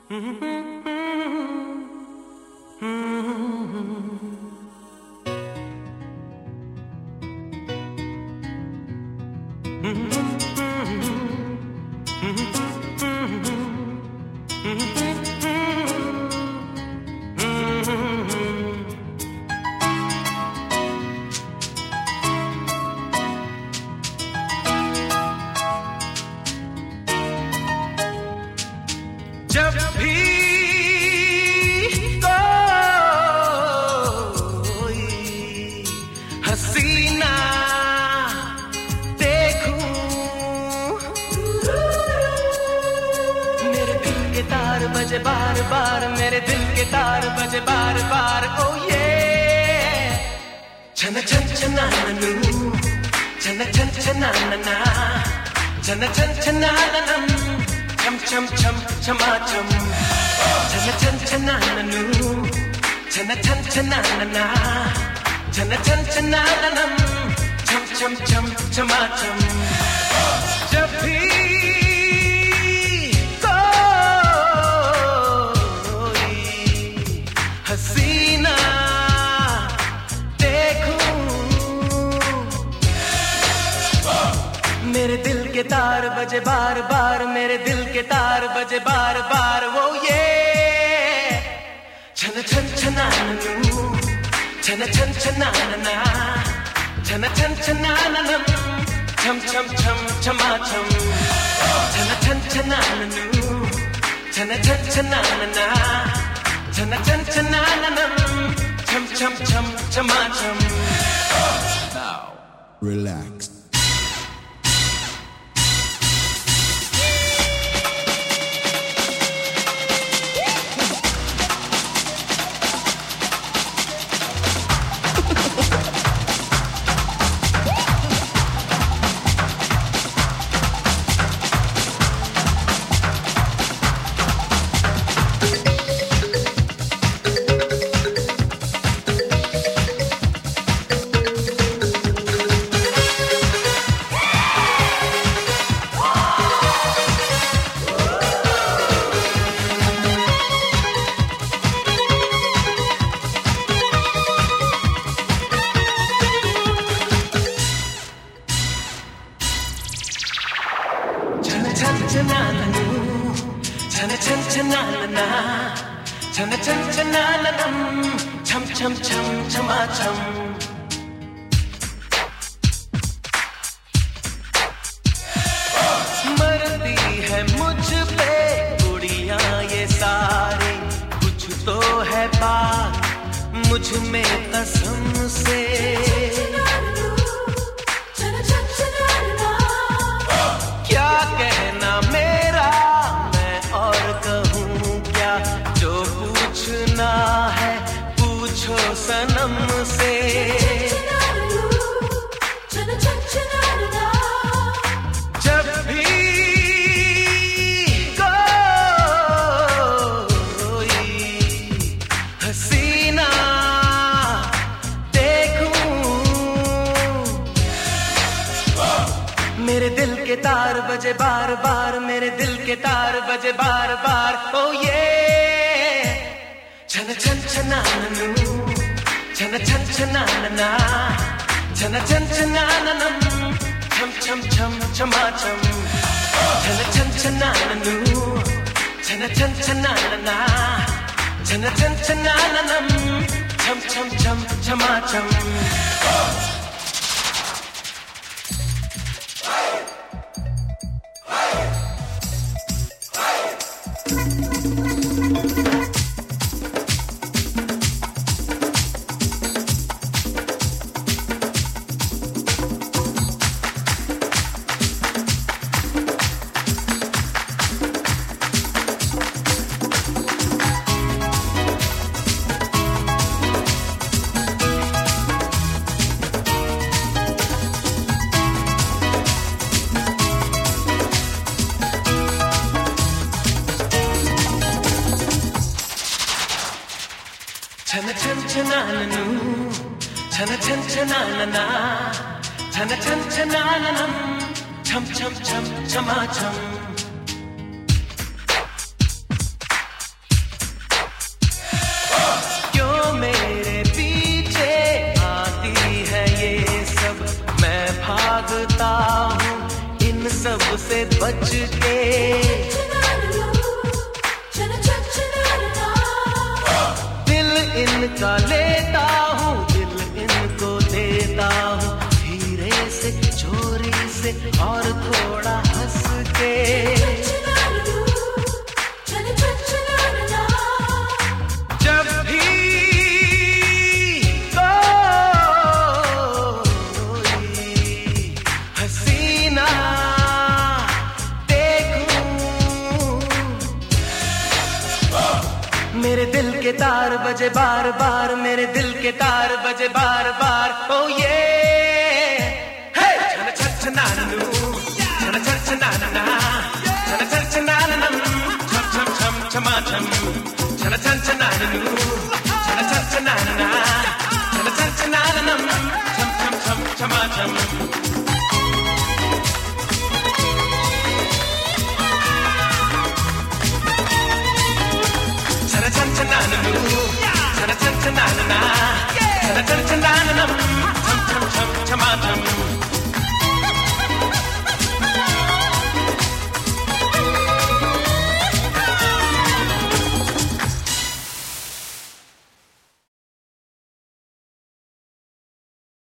जब भी कोई हसीना देखूं, मेरे दिल के तार बजे बार बार, मेरे दिल के तार बजे बार बार। ओ ये छन छन छनानू, छन छन छनाना, छन छन छनानम, छम छम छम छमा छम, छन छन छनानू, छन छन छनाना, छन छन छनानम, छम छम छम छमा छम। जब भी कोई हसीना देखूं, मेरे दिल के तार बजे बार बार, मेरे दिल के तार बजे बार बार। वो ये छन छन छनानू, छन छन छनाना, छन छन छनानम, छम छम छम छमा छम, छन छन छनानू, छन छन छनाना, छन छन छनानम, छम छम छम छमा छम। Now, relax. छन छन छनाना, छन छन छनानम, छम छम छम छमा छम। मरती है मुझ पे कुड़ियां ये सारी, कुछ तो है बात मुझ में कसम से। क्या कहना मेरा, मैं और कहूँ क्या, जो पूछना है पूछो सनम से। जब भी कोई हसीना देखूं, मेरे दिल के तार बजे बार बार, मेरे दिल के तार बजे बार बार। ओ ये छन छन छनानू, छन छन छनाना, छन छन छनानम, छम छम छम छमा छम, छन छन छनानू, छन छन छनाना, छन छन छनानम, छम छम छम छमा छम। छन छन छनानू, छन छन छनाना, छन छन छनानम, छम छम छम छमा छम। से बच के। दिल इनका लेता हूँ, दिल इनको देता हूँ, धीरे से चोरी से और थोड़ा हंस के। जब भी कोई हसीना देखूं, मेरे दिल के तार बजे बार बार, मेरे दिल के तार बजे बार बार। ओ ये छन छन छनानू, छन छन छनाना, छन छन छनानम, छम छम छम छमा छम, छन छन छनानू, छन छन छनाना, छन छन छनानम, छम छम छम छमा छम।